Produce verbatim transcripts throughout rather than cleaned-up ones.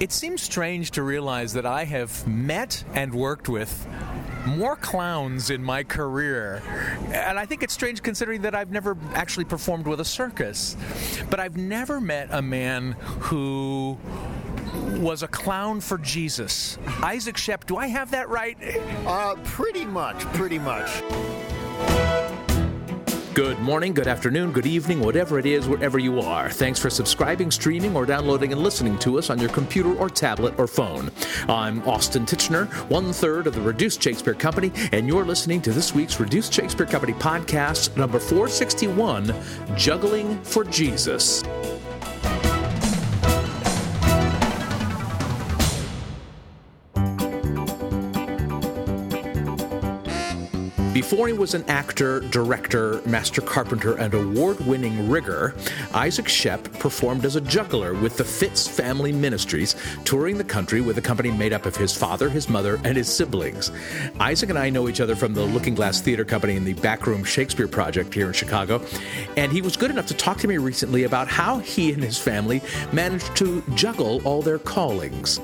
It seems strange to realize that I have met and worked with more clowns in my career. And I think it's strange considering that I've never actually performed with a circus. But I've never met a man who was a clown for Jesus. Isaac Shep, do I have that right? Uh, pretty much, pretty much. Good morning, good afternoon, good evening, whatever it is, wherever you are. Thanks for subscribing, streaming, or downloading and listening to us on your computer or tablet or phone. I'm Austin Titchener, one-third of the Reduced Shakespeare Company, and you're listening to this week's Reduced Shakespeare Company podcast, number four sixty-one, Juggling for Jesus. Before he was an actor, director, master carpenter, and award-winning rigger, Isaac Shep performed as a juggler with the Fitz Family Ministries, touring the country with a company made up of his father, his mother, and his siblings. Isaac and I know each other from the Looking Glass Theater Company and the Backroom Shakespeare Project here in Chicago, and he was good enough to talk to me recently about how he and his family managed to juggle all their callings.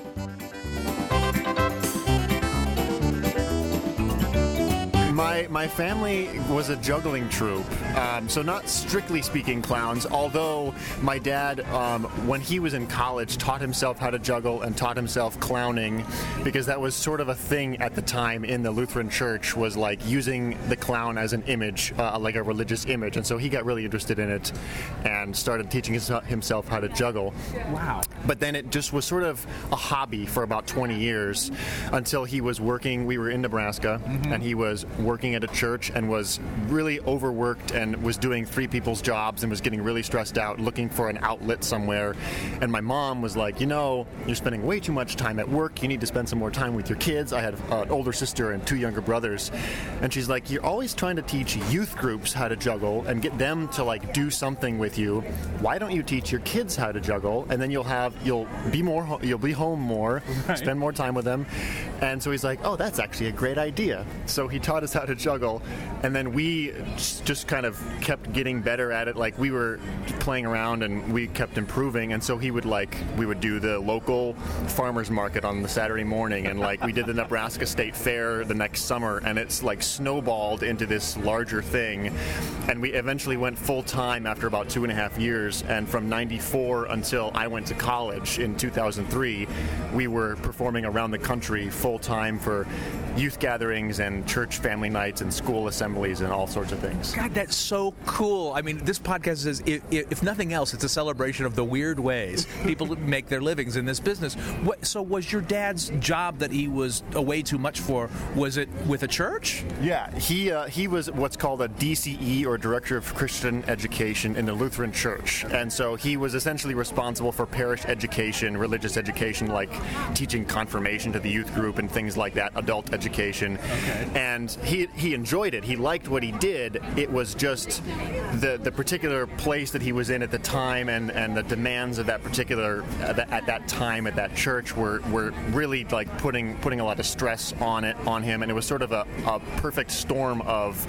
My, my family was a juggling troupe, um, so not strictly speaking clowns, although my dad, um, when he was in college, taught himself how to juggle and taught himself clowning, because that was sort of a thing at the time in the Lutheran Church, was like using the clown as an image, uh, like a religious image, and so he got really interested in it and started teaching his, himself how to juggle. Wow. But then it just was sort of a hobby for about twenty years until he was working, we were in Nebraska, mm-hmm. and he was working at a church and was really overworked and was doing three people's jobs and was getting really stressed out, looking for an outlet somewhere. And my mom was like, you know, you're spending way too much time at work. You need to spend some more time with your kids. I had an older sister and two younger brothers. And she's like, you're always trying to teach youth groups how to juggle and get them to like do something with you. Why don't you teach your kids how to juggle? And then you'll have, you'll be more, you'll be home more, right. Spend more time with them. And so he's like, oh, that's actually a great idea. So he taught us how to juggle, and then we just kind of kept getting better at it. Like, we were playing around and we kept improving, and so he would like we would do the local farmers market on the Saturday morning, and like we did the Nebraska State Fair the next summer, and it's like snowballed into this larger thing. And we eventually went full time after about two and a half years, and from ninety-four until I went to college in two thousand three, we were performing around the country full time for youth gatherings and church family nights and school assemblies and all sorts of things. God, that's so cool. I mean, this podcast is, if, if nothing else, it's a celebration of the weird ways people make their livings in this business. What, so was your dad's job that he was away too much for, was it with a church? Yeah, he uh, he was what's called a D C E, or Director of Christian Education, in the Lutheran Church. And so he was essentially responsible for parish education, religious education, like teaching confirmation to the youth group and things like that, adult education. Okay. And he he enjoyed it. He liked what he did. It was just the the particular place that he was in at the time, and, and the demands of that particular uh, the, at that time at that church were, were really like putting putting a lot of stress on it on him, and it was sort of a, a perfect storm of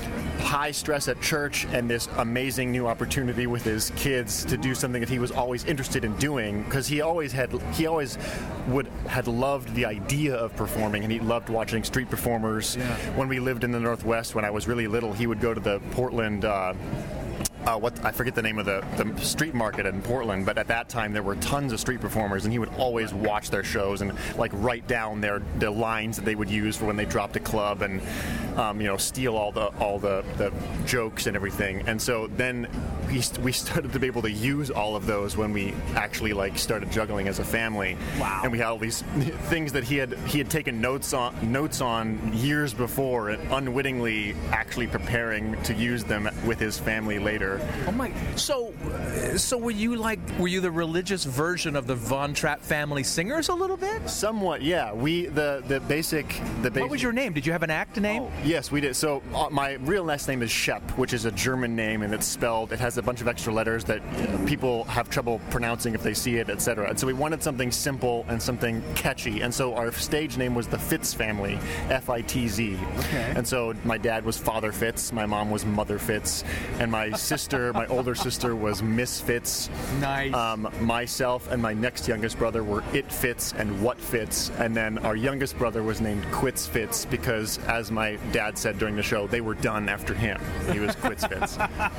high stress at church and this amazing new opportunity with his kids to do something that he was always interested in doing, because he always had he always would had loved the idea of performing, and he loved watching street performers. Yeah. When we lived in the Northwest, when I was really little, he would go to the Portland uh, Uh, what I forget the name of the, the street market in Portland, but at that time there were tons of street performers, and he would always watch their shows and like write down their the lines that they would use for when they dropped a club, and um, you know steal all the all the, the jokes and everything. And so then we we started to be able to use all of those when we actually like started juggling as a family. Wow! And we had all these things that he had he had taken notes on notes on years before, and unwittingly actually preparing to use them with his family later. Oh my! So, so were you like were you the religious version of the Von Trapp family singers a little bit? Somewhat, yeah. We the the basic the basic. What was your name? Did you have an act name? Oh, yes, we did. So uh, my real last name is Shep, which is a German name, and it's spelled. It has a a bunch of extra letters that people have trouble pronouncing if they see it, et cetera. And so we wanted something simple and something catchy. And so our stage name was the Fitz family, F I T Z. Okay. And so my dad was Father Fitz, my mom was Mother Fitz, and my sister, my older sister, was Miss Fitz. Nice. Um, myself and my next youngest brother were It Fitz and What Fitz, and then our youngest brother was named Quits Fitz because, as my dad said during the show, they were done after him. He was Quits Fitz.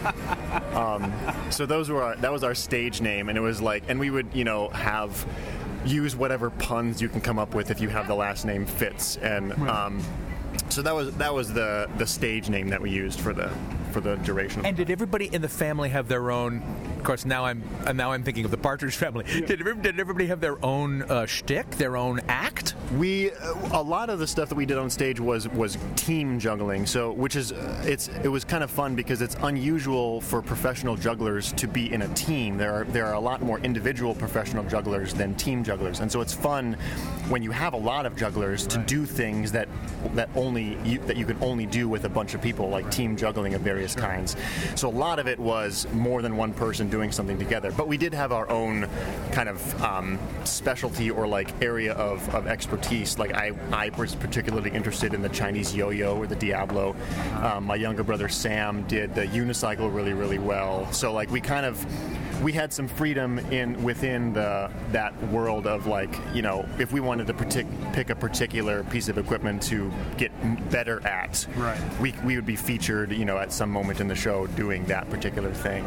um, so those were our, that was our stage name, and it was like, and we would, you know, have use whatever puns you can come up with if you have the last name Fitz, and um, so that was that was the the stage name that we used for the for the duration. And did everybody in the family have their own? Of course, now I'm now I'm thinking of the Partridge Family. Yeah. Did, did everybody have their own uh, shtick, their own act? We a lot of the stuff that we did on stage was was team juggling. So, which is uh, it's it was kind of fun because it's unusual for professional jugglers to be in a team. There are there are a lot more individual professional jugglers than team jugglers, and so it's fun when you have a lot of jugglers to right. do things that that only you, that you can only do with a bunch of people, like team juggling of various sure. kinds. So a lot of it was more than one person doing something together, but we did have our own kind of um, specialty or like area of, of expertise. Like I, I was particularly interested in the Chinese yo-yo or the Diablo. Um, my younger brother Sam did the unicycle really, really well. So like we kind of we had some freedom in within the that world of like, you know, if we wanted to partic- pick a particular piece of equipment to get better at, right. we we would be featured, you know, at some moment in the show doing that particular thing.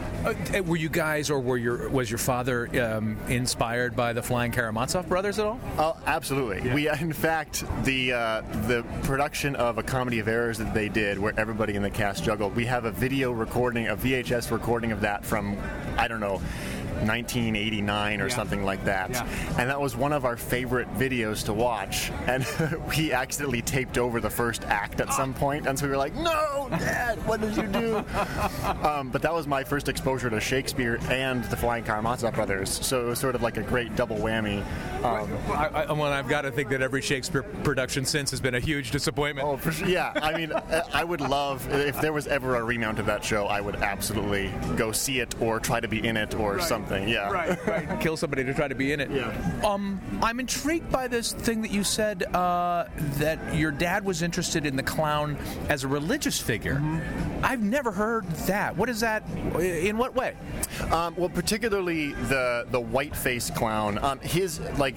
Uh, were you guys, or were your was your father um, inspired by the Flying Karamazov brothers at all? Oh, absolutely. Yeah. We, in fact, the uh, the production of A Comedy of Errors that they did, where everybody in the cast juggled, we have a video recording, a V H S recording of that from, I don't know, nineteen eighty-nine or yeah. something like that. Yeah. And that was one of our favorite videos to watch. And we accidentally taped over the first act at some point, and so we were like, "No, Dad, what did you do?" um, but that was my first exposure to Shakespeare and the Flying Karamazov brothers. So it was sort of like a great double whammy. Um, I, I, well, I've got to think that every Shakespeare production since has been a huge disappointment. Oh, for sure. Yeah. I mean, I would love, if there was ever a remount of that show, I would absolutely go see it or try to be in it or right. something. Yeah. Right, right. Kill somebody to try to be in it. Yeah. Um, I'm intrigued by this thing that you said, uh, that your dad was interested in the clown as a religious figure. Mm-hmm. I've never heard that. What is that? In what way? Um, well, particularly the the white-faced clown. Um, his like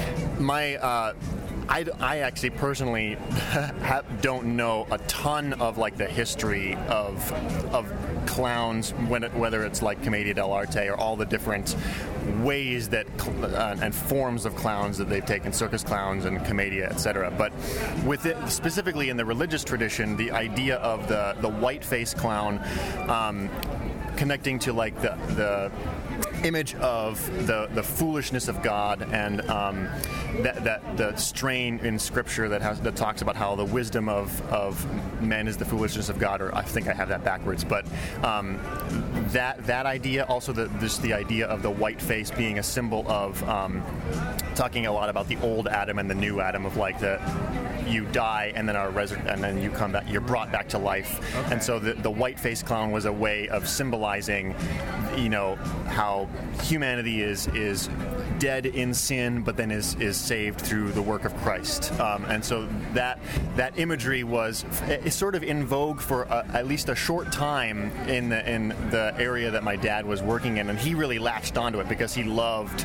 my. Uh, I, I actually personally have, don't know a ton of like the history of of clowns, when it, whether it's like Commedia dell'arte or all the different ways that uh, and forms of clowns that they've taken, circus clowns and commedia, et cetera. But with it, specifically in the religious tradition, the idea of the the white-faced clown um, connecting to like the the image of the, the foolishness of God, and um, that, that the strain in Scripture that has that talks about how the wisdom of, of men is the foolishness of God, or I think I have that backwards, but um, that that idea, also the, this the idea of the white face being a symbol of um, talking a lot about the old Adam and the new Adam, of like the you die and then are resur- and then you come back, you're brought back to life. Okay. And so the, the white-faced clown was a way of symbolizing, you know, how humanity is is dead in sin, but then is is saved through the work of Christ. Um, and so that that imagery was is sort of in vogue for a, at least a short time in the in the area that my dad was working in, and he really latched onto it because he loved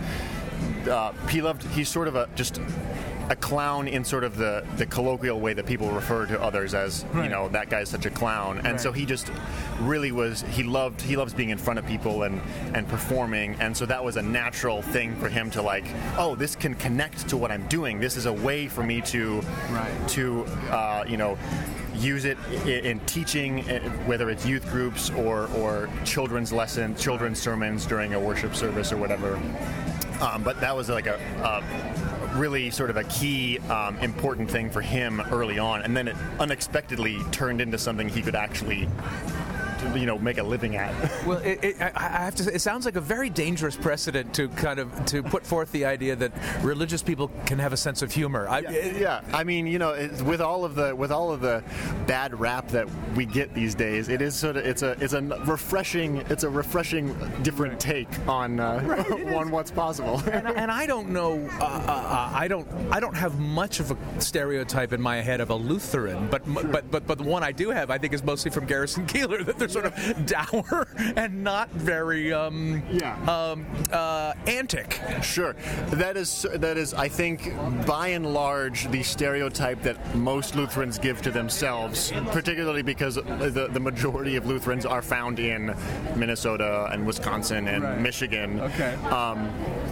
uh, he loved he's sort of a just a clown in sort of the, the colloquial way that people refer to others as, right. you know, that guy's such a clown. And right. so he just really was, he loved, he loves being in front of people and, and performing. And so that was a natural thing for him to like, oh, this can connect to what I'm doing. This is a way for me to, right. to uh, you know, use it in teaching, whether it's youth groups or, or children's lessons, children's sermons during a worship service or whatever. Um, but that was like a, a really sort of a key um, important thing for him early on, and then it unexpectedly turned into something he could actually you know, make a living at. Well, it, it, I I have to say, it sounds like a very dangerous precedent to kind of to put forth the idea that religious people can have a sense of humor. I, yeah, it, yeah, I mean, you know, it, with all of the with all of the bad rap that we get these days, it is sort of it's a it's a refreshing it's a refreshing different take on uh, right, on what's possible. and, and I don't know, uh, uh, I don't I don't have much of a stereotype in my head of a Lutheran, but sure. but but but the one I do have, I think, is mostly from Garrison Keillor, that they're sort yeah. of dour and not very um, yeah. um, uh, antic. Sure, that is that is I think by and large the stereotype that most Lutherans give to themselves, particularly because the the majority of Lutherans are found in Minnesota and Wisconsin and right. Michigan. Okay. Um,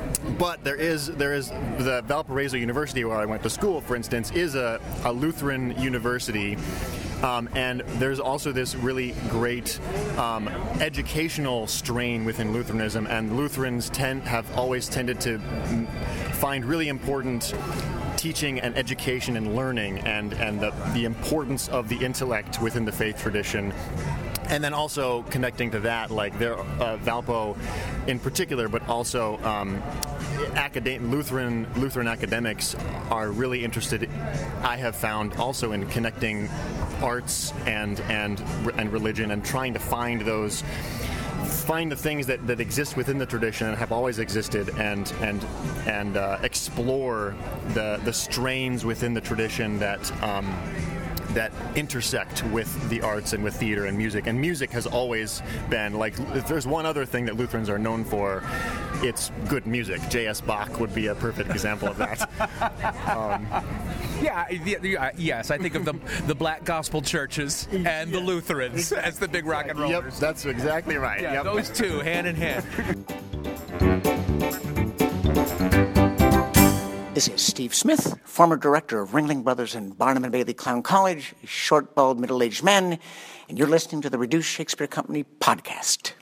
But there is there is the Valparaiso University, where I went to school, for instance, is a, a Lutheran university. Um, and there's also this really great um, educational strain within Lutheranism, and Lutherans tend have always tended to find really important teaching and education and learning, and, and the, the importance of the intellect within the faith tradition. And then also connecting to that, like their uh, Valpo in particular, but also um, academic Lutheran Lutheran academics are really interested, I have found, also in connecting arts and and and religion, and trying to find those find the things that, that exist within the tradition and have always existed, and and and uh, explore the the strains within the tradition that um, that intersect with the arts and with theater and music. And music has always been, like, if there's one other thing that Lutherans are known for, it's good music. J S Bach would be a perfect example of that. um, yeah, yeah, yes, I think of the the black gospel churches and yeah, the Lutherans exactly. as the big rock and rollers. Yep, that's exactly right. Yeah, yep. Those two, hand in hand. This is Steve Smith, former director of Ringling Brothers and Barnum and Bailey Clown College, a short, bald, middle-aged man, and you're listening to the Reduced Shakespeare Company podcast.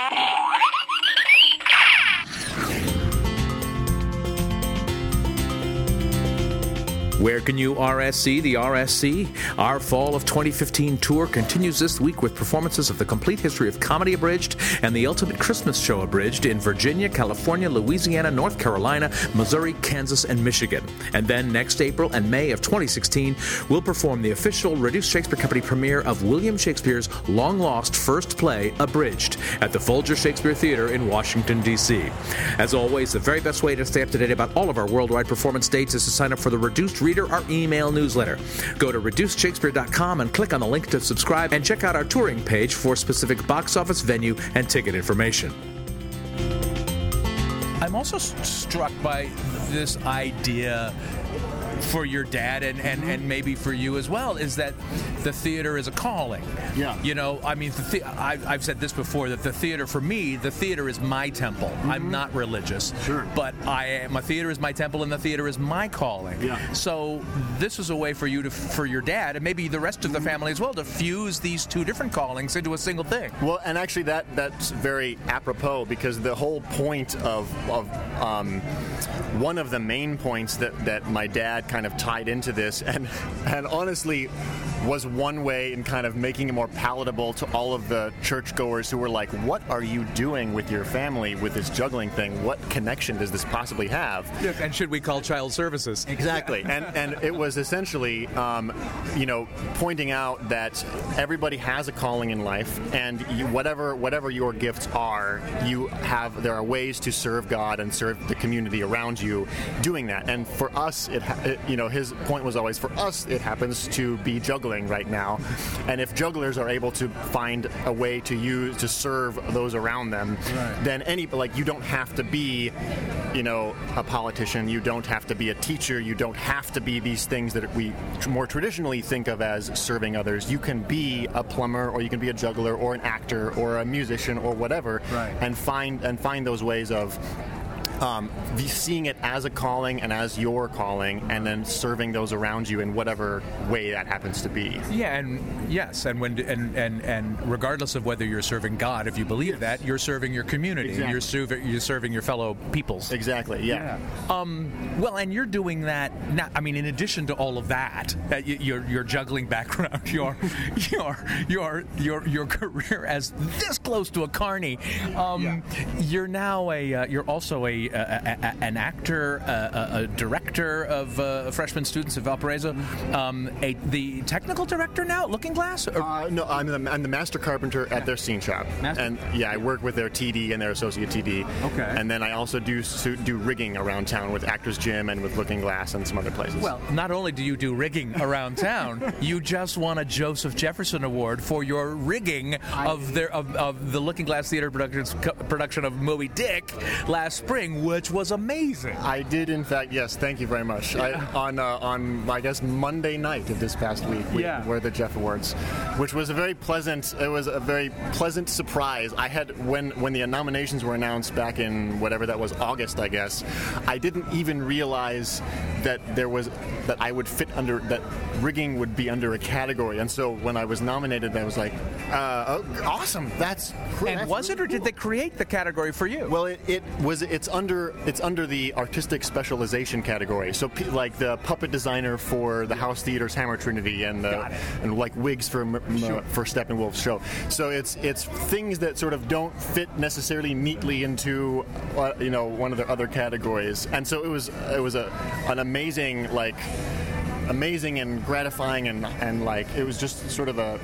Where can you R S C? The R S C, our Fall of twenty fifteen tour, continues this week with performances of The Complete History of Comedy Abridged and The Ultimate Christmas Show Abridged in Virginia, California, Louisiana, North Carolina, Missouri, Kansas, and Michigan. And then next April and May of twenty sixteen, we'll perform the official Reduced Shakespeare Company premiere of William Shakespeare's long-lost first play, Abridged, at the Folger Shakespeare Theater in Washington, D C As always, the very best way to stay up to date about all of our worldwide performance dates is to sign up for the Reduced Reader, our email newsletter. Go to reduced shakespeare dot com and click on the link to subscribe, and check out our touring page for specific box office, venue, and ticket information. I'm also st- struck by this idea for your dad and, and, and maybe for you as well, is that the theater is a calling. Yeah. You know, I mean, the, the, I've, I've said this before, that the theater, for me, the theater is my temple. Mm-hmm. I'm not religious. Sure. But I am, my theater is my temple, and the theater is my calling. Yeah. So this is a way for you to, for your dad, and maybe the rest of the family as well, to fuse these two different callings into a single thing. Well, and actually that that's very apropos, because the whole point of, of um, one of the main points that, that my dad kind of tied into this, and and honestly was one way in kind of making it more palatable to all of the churchgoers who were like, what are you doing with your family with this juggling thing? What connection does this possibly have? Yeah, and should we call child services? Exactly. and and it was essentially, um, you know, pointing out that everybody has a calling in life, and you, whatever whatever your gifts are, you have there are ways to serve God and serve the community around you doing that. And for us, it, ha- it you know, his point was always, for us, it happens to be juggling right now, and if jugglers are able to find a way to use to serve those around them, right, then any like you don't have to be, you know, a politician, you don't have to be a teacher, you don't have to be these things that we more traditionally think of as serving others. You can be a plumber, or you can be a juggler, or an actor, or a musician, or whatever, right, and find and find those ways of um, the, seeing it as a calling and as your calling, and then serving those around you in whatever way that happens to be. Yeah, and yes, and when and and, and regardless of whether you're serving God, if you believe that, you're serving your community, exactly. you're serving you're serving your fellow peoples. Exactly. Yeah. yeah. Um. Well, and you're doing that. Not, I mean, in addition to all of that, that you, your your juggling background, your your your your your career as this close to a carny, um, yeah. you're now a uh, you're also a, a, a an actor, a, a director of uh, freshman students of Valparaiso, um, a the technical director now at Looking Glass. Or? Uh, no, I'm the, I'm the master carpenter at yeah. their scene shop, master? and yeah, I work with their T D and their associate T D. Okay. And then I also do do rigging around town with Actors Gym and with Looking Glass and some other places. Well, not only do you do rigging around town, you just won a Joseph Jefferson Award for your rigging of their of, of the Looking Glass Theater productions, production of Moby Dick last spring, which was amazing. I did, in fact. Yes, thank you very much. Yeah. I, on uh, on I guess Monday night of this past week, we yeah. were the Jeff Awards, which was a very pleasant. It was a very pleasant surprise. I had when when the nominations were announced back in whatever that was, August, I guess. I didn't even realize that there was that I would fit under that rigging would be under a category, and so when I was nominated, I was like, uh, oh, awesome, that's and that's was really it or did they create the category for you? Well, it, it was it's under it's under the artistic specialization category, so p- like the puppet designer for the House Theater's Hammer Trinity and the and like wigs for m- sure. for Steppenwolf's show. So it's it's things that sort of don't fit necessarily neatly into uh, you know one of the other categories, and so it was it was a an amazing like amazing and gratifying and and like it was just sort of a,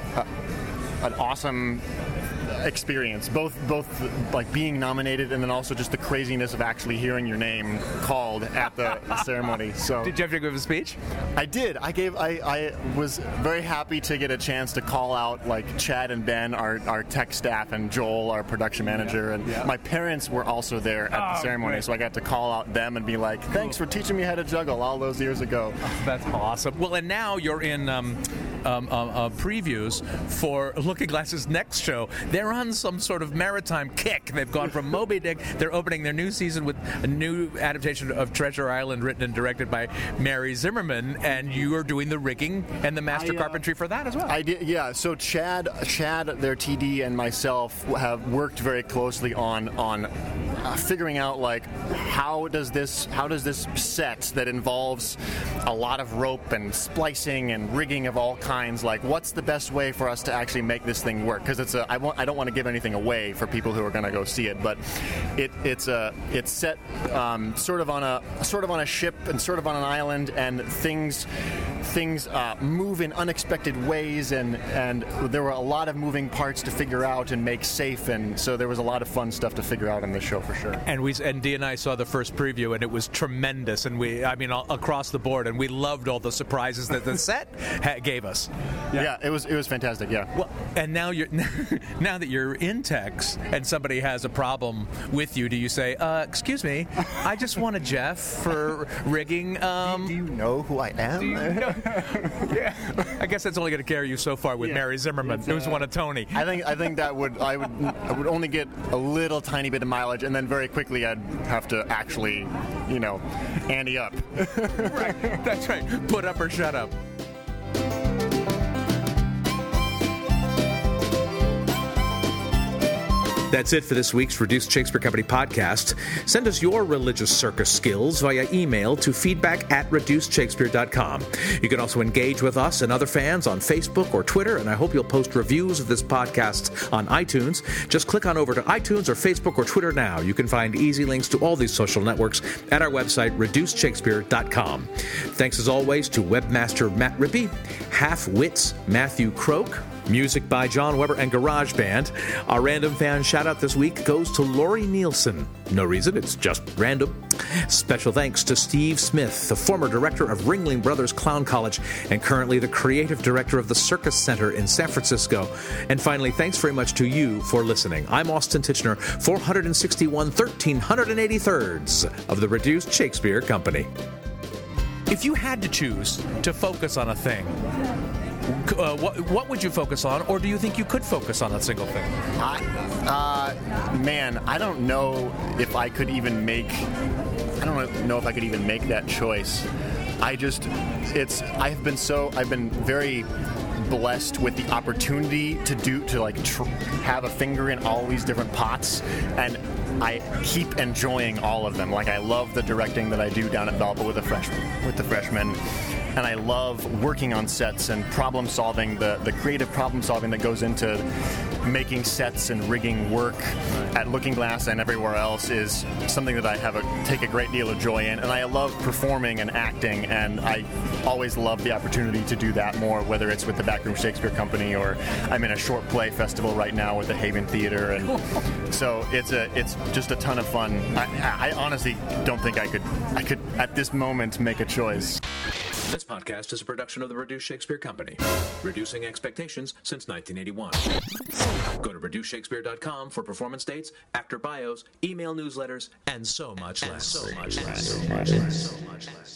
a an awesome experience, both both like being nominated and then also just the craziness of actually hearing your name called at the ceremony. So did you have to give a speech? I did. I gave. I, I was very happy to get a chance to call out like Chad and Ben, our, our tech staff, and Joel, our production manager, and yeah. my parents were also there at oh, the ceremony, great. So I got to call out them and be like, "Thanks for teaching me how to juggle all those years ago." Oh, that's awesome. Well, and now you're in um, um, uh, uh, previews for Looking Glass's next show. They're on some sort of maritime kick. They've gone from Moby Dick. They're opening their new season with a new adaptation of Treasure Island, written and directed by Mary Zimmerman, and you are doing the rigging and the master I, uh, carpentry for that as well. I did, yeah. So Chad, Chad, their T D, and myself have worked very closely on on uh, figuring out like how does this how does this set that involves a lot of rope and splicing and rigging of all kinds, like what's the best way for us to actually make this thing work? Because it's a I want I don't want to give anything away for people who are going to go see it, but it it's a it's set um, sort of on a sort of on a ship and sort of on an island, and things things uh, move in unexpected ways, and and there were a lot of moving parts to figure out and make safe, and so there was a lot of fun stuff to figure out on this show for sure. And we and Dee and I saw the first preview, and it was tremendous, and we I mean all, across the board, and we loved all the surprises that the set ha- gave us. Yeah. yeah, it was it was fantastic. Yeah. Well, and now you're now that you're in Tex and somebody has a problem with you, do you say, uh, "Excuse me, I just want a Jeff for rigging"? Um, do, do you know who I am? Do you know? Yeah. I guess that's only going to carry you so far with yeah. Mary Zimmerman, who's uh, one of Tony. I think I think that would I would I would only get a little tiny bit of mileage, and then very quickly I'd have to actually, you know, ante up. Right. That's right. Put up or shut up. That's it for this week's Reduced Shakespeare Company podcast. Send us your religious circus skills via email to feedback at reduced shakespeare dot com. You can also engage with us and other fans on Facebook or Twitter, and I hope you'll post reviews of this podcast on iTunes. Just click on over to iTunes or Facebook or Twitter now. You can find easy links to all these social networks at our website, reduced shakespeare dot com. Thanks as always to webmaster Matt Rippey, Half Wits Matthew Croak, music by John Weber and GarageBand. Our random fan shout-out this week goes to Lori Nielsen. No reason, it's just random. Special thanks to Steve Smith, the former director of Ringling Brothers Clown College and currently the creative director of the Circus Center in San Francisco. And finally, thanks very much to you for listening. I'm Austin Tichenor, four sixty-one, thirteen eighty-thirds of the Reduced Shakespeare Company. If you had to choose to focus on a thing, Uh, what, what would you focus on, or do you think you could focus on a single thing? I, uh, man, I don't know if I could even make. I don't know if I could even make that choice. I just, it's. I've been so. I've been very blessed with the opportunity to do to like tr- have a finger in all these different pots, and I keep enjoying all of them. Like I love the directing that I do down at Valpo with the freshmen, with the freshmen. And I love working on sets and problem solving, the, the creative problem solving that goes into making sets and rigging work at Looking Glass and everywhere else is something that I have a, take a great deal of joy in. And I love performing and acting, and I always love the opportunity to do that more, whether it's with the Backroom Shakespeare Company or I'm in a short play festival right now with the Haven Theater. And so it's a it's just a ton of fun. I, I honestly don't think I could I could at this moment make a choice. This podcast is a production of the Reduce Shakespeare Company, reducing expectations since nineteen eighty-one. Go to reduce shakespeare dot com for performance dates, actor bios, email newsletters, and so much less. So much less. So much less. So much less.